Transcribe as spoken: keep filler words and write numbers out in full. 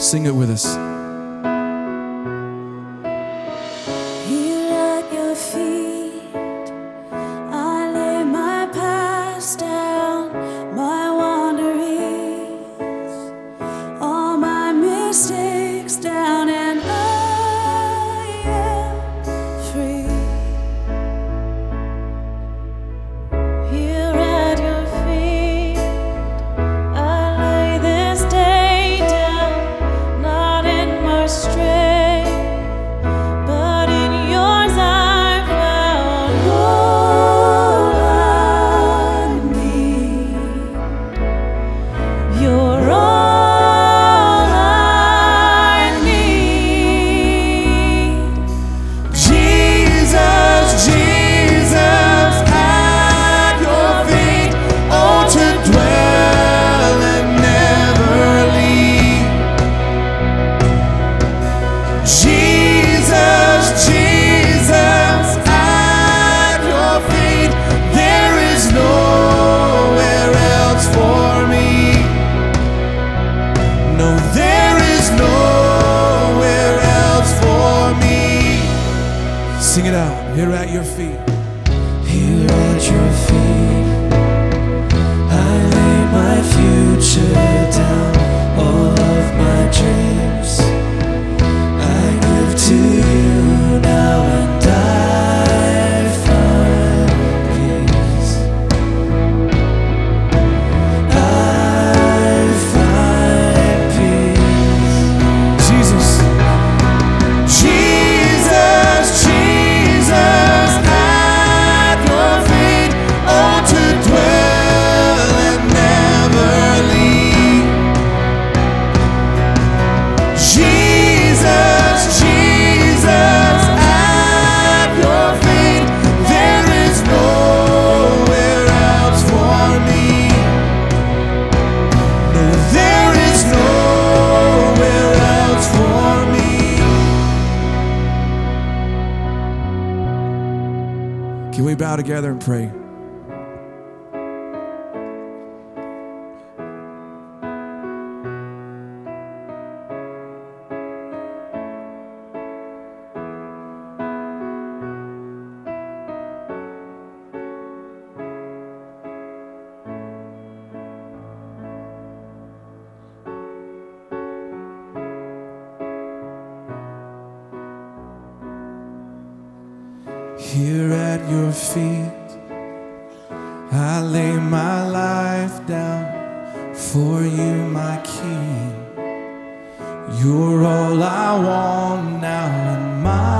Sing it with us. Here at your feet, I lay my past down, my wanderings, all my mistakes down, and I am free. Here at your feet, I lay this day down, not in my strength, but in yours I found all I need. You're all I need. Jesus, Jesus, at your feet, oh, to dwell and never leave. Jesus, Jesus, at your feet, there is nowhere else for me. No, there is nowhere else for me. Sing it out. Here at your feet. Here at your feet, I lay my future down, all of my dreams I give to you now, and I find peace. I find peace. Jesus. Jesus, Jesus, at your feet, oh, to dwell and never leave. Jesus, Jesus, at your feet, there is nowhere else for me. No, there is nowhere else for me. Can we bow together and pray? Here at your feet, I lay my life down for you, my King. You're all I want now, and my